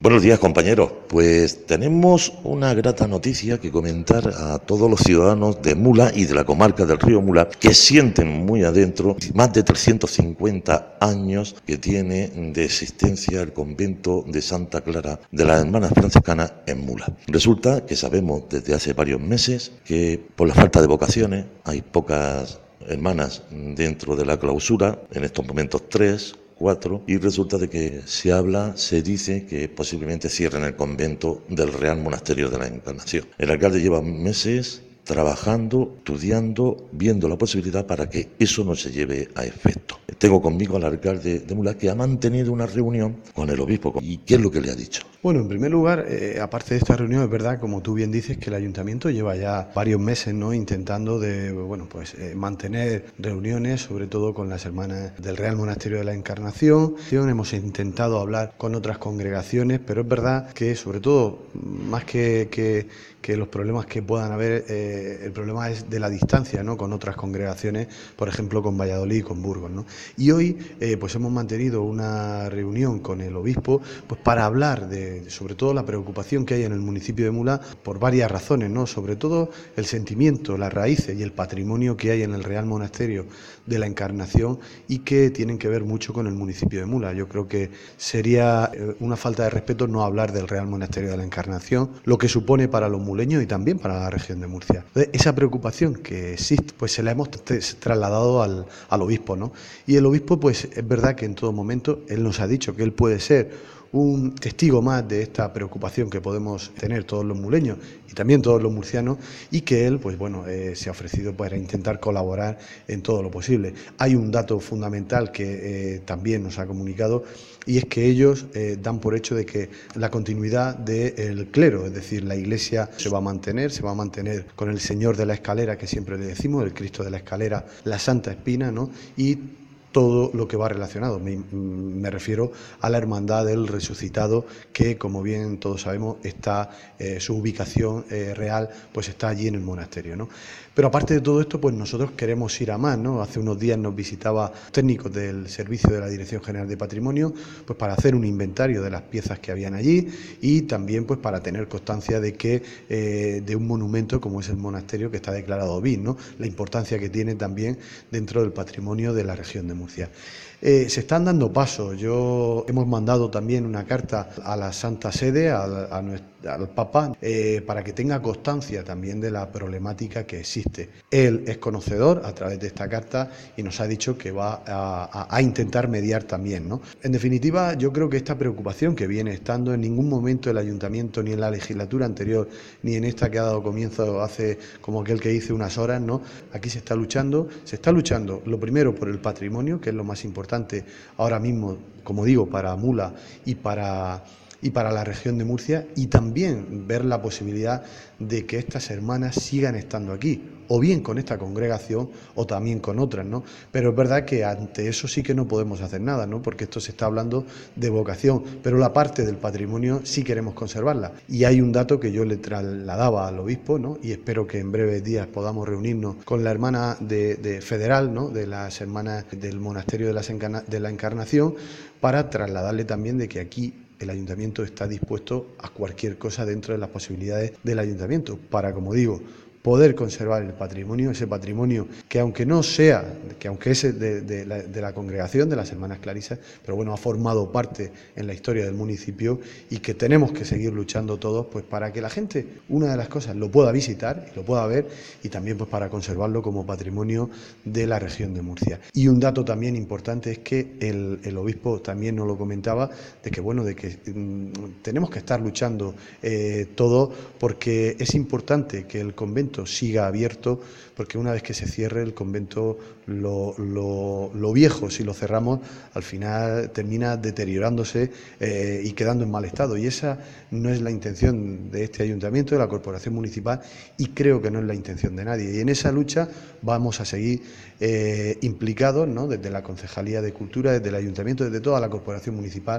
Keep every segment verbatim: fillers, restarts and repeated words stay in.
Buenos días, compañeros. Pues tenemos una grata noticia que comentar a todos los ciudadanos de Mula y de la comarca del río Mula, que sienten muy adentro más de trescientos cincuenta años que tiene de existencia el convento de Santa Clara de las Hermanas Franciscanas en Mula. Resulta que sabemos desde hace varios meses que por la falta de vocaciones hay pocas hermanas dentro de la clausura, en estos momentos tres, cuatro, y resulta de que se habla, se dice que posiblemente cierren el convento del Real Monasterio de la Encarnación. El alcalde lleva meses trabajando, estudiando, viendo la posibilidad para que eso no se lleve a efecto. Tengo conmigo al alcalde de Mula, que ha mantenido una reunión con el obispo. ¿Y qué es lo que le ha dicho? Bueno, en primer lugar, eh, aparte de esta reunión, es verdad, como tú bien dices, que el ayuntamiento lleva ya varios meses, ¿no?, intentando de, bueno, pues eh, mantener reuniones, sobre todo con las hermanas del Real Monasterio de la Encarnación. Hemos intentado hablar con otras congregaciones, pero es verdad que, sobre todo, más que, que, que los problemas que puedan haber, eh, el problema es de la distancia, ¿no?, con otras congregaciones, por ejemplo, con Valladolid y con Burgos, ¿no? Y hoy, eh, pues hemos mantenido una reunión con el obispo, pues para hablar de sobre todo la preocupación que hay en el municipio de Mula por varias razones, ¿no? Sobre todo el sentimiento, las raíces y el patrimonio que hay en el Real Monasterio de la Encarnación y que tienen que ver mucho con el municipio de Mula. Yo creo que sería una falta de respeto no hablar del Real Monasterio de la Encarnación, lo que supone para los muleños y también para la región de Murcia. Entonces, esa preocupación que existe, pues se la hemos trasladado al, al obispo, ¿no? Y el obispo, pues es verdad que en todo momento él nos ha dicho que él puede ser un testigo más de esta preocupación que podemos tener todos los muleños y también todos los murcianos, y que él, pues bueno, eh, se ha ofrecido para intentar colaborar en todo lo posible. Hay un dato fundamental que eh, también nos ha comunicado, y es que ellos eh, dan por hecho de que la continuidad del clero, es decir, la Iglesia se va a mantener, se va a mantener con el Señor de la Escalera, que siempre le decimos, el Cristo de la Escalera, la Santa Espina, ¿no?, y todo lo que va relacionado. Me, me refiero a la Hermandad del Resucitado, que, como bien todos sabemos, está eh, su ubicación eh, real, pues está allí en el monasterio, ¿no? Pero aparte de todo esto, pues nosotros queremos ir a más, ¿no? Hace unos días nos visitaba técnicos del servicio de la Dirección General de Patrimonio, pues para hacer un inventario de las piezas que habían allí y también pues para tener constancia de que eh, de un monumento como es el monasterio, que está declarado B I C, ¿no?, la importancia que tiene también dentro del patrimonio de la región de Murcia. Eh, se están dando pasos. Yo hemos mandado también una carta a la Santa Sede, al, a nuestro, al Papa, eh, para que tenga constancia también de la problemática que existe. Él es conocedor a través de esta carta y nos ha dicho que va a, a, a intentar mediar también, ¿no? En definitiva, yo creo que esta preocupación que viene estando, en ningún momento el ayuntamiento, ni en la legislatura anterior, ni en esta que ha dado comienzo hace como aquel que dice unas horas, ¿no? Aquí se está luchando, se está luchando, lo primero, por el patrimonio, que es lo más importante ahora mismo, como digo, para Mula y para, y para la región de Murcia, y también ver la posibilidad de que estas hermanas sigan estando aquí, o bien con esta congregación o también con otras, ¿no? Pero es verdad que ante eso sí que no podemos hacer nada, ¿no?, porque esto se está hablando de vocación, pero la parte del patrimonio sí queremos conservarla. Y hay un dato que yo le trasladaba al obispo, ¿no?, y espero que en breves días podamos reunirnos con la hermana de, de federal, ¿no?, de las hermanas del Monasterio de, las Encarna, de la Encarnación, para trasladarle también de que aquí el ayuntamiento está dispuesto a cualquier cosa dentro de las posibilidades del ayuntamiento para, como digo, poder conservar el patrimonio, ese patrimonio que aunque no sea, que aunque es de, de, la, de la congregación de las Hermanas Clarisas, pero bueno, ha formado parte en la historia del municipio, y que tenemos que seguir luchando todos pues para que la gente, una de las cosas, lo pueda visitar y lo pueda ver, y también pues para conservarlo como patrimonio de la región de Murcia. Y un dato también importante es que el, el obispo también nos lo comentaba, de que bueno, de que mmm, tenemos que estar luchando eh, todos, porque es importante que el convento siga abierto, porque una vez que se cierre el convento, lo, lo, lo viejo, si lo cerramos, al final termina deteriorándose eh, y quedando en mal estado, y esa no es la intención de este ayuntamiento, de la corporación municipal, y creo que no es la intención de nadie, y en esa lucha vamos a seguir eh, implicados, ¿no?, desde la Concejalía de Cultura, desde el ayuntamiento, desde toda la corporación municipal,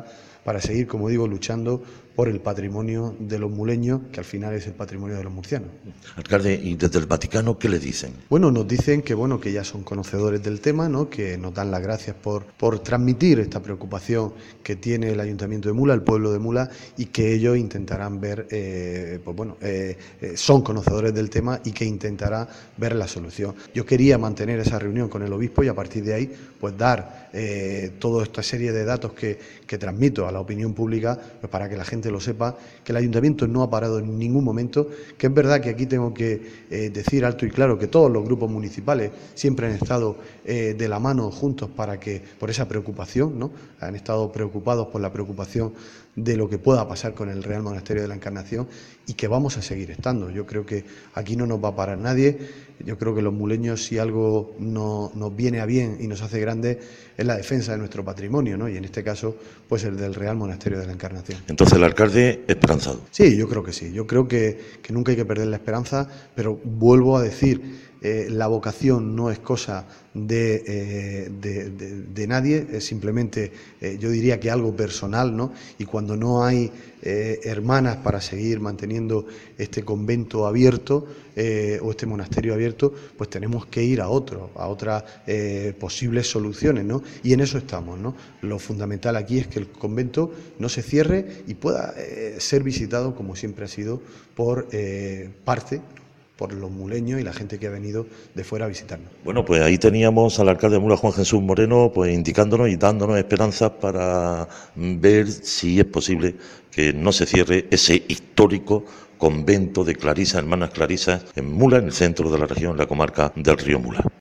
para seguir, como digo, luchando por el patrimonio de los muleños, que al final es el patrimonio de los murcianos. Alcalde, ¿y desde el Vaticano qué le dicen? Bueno, nos dicen que bueno que ya son conocedores del tema, ¿no? Que nos dan las gracias por, por transmitir esta preocupación que tiene el Ayuntamiento de Mula, el pueblo de Mula, y que ellos intentarán ver, eh, pues bueno, eh, eh, son conocedores del tema y que intentará ver la solución. Yo quería mantener esa reunión con el obispo y a partir de ahí pues dar eh, toda esta serie de datos que, que transmito a la opinión pública, pues para que la gente lo sepa, que el Ayuntamiento no ha parado en ningún momento, que es verdad que aquí tengo que eh, decir alto y claro que todos los grupos municipales siempre han estado eh, de la mano juntos para que, por esa preocupación, ¿no? Han estado preocupados por la preocupación de lo que pueda pasar con el Real Monasterio de la Encarnación y que vamos a seguir estando. Yo creo que aquí no nos va a parar nadie. Yo creo que los muleños, si algo no, nos viene a bien y nos hace grandes, es la defensa de nuestro patrimonio, ¿no? Y en este caso, pues el del Real Monasterio de la Encarnación. Entonces el alcalde esperanzado. Sí, yo creo que sí. Yo creo que, que nunca hay que perder la esperanza, pero vuelvo a decir, eh, la vocación no es cosa de, eh, de, de, de nadie, es simplemente, eh, yo diría que algo personal, ¿no? Y cuando no hay eh, hermanas para seguir manteniendo este convento abierto eh, o este monasterio abierto, pues tenemos que ir a otro, a otras eh, posibles soluciones, ¿no? Y en eso estamos, ¿no? Lo fundamental aquí es que el convento no se cierre y pueda eh, ser visitado, como siempre ha sido, por eh, parte, por los muleños y la gente que ha venido de fuera a visitarnos. Bueno, pues ahí teníamos al alcalde de Mula, Juan Jesús Moreno, pues indicándonos y dándonos esperanzas para ver si es posible que no se cierre ese histórico convento de Clarisas, hermanas Clarisas, en Mula, en el centro de la región, en la comarca del río Mula.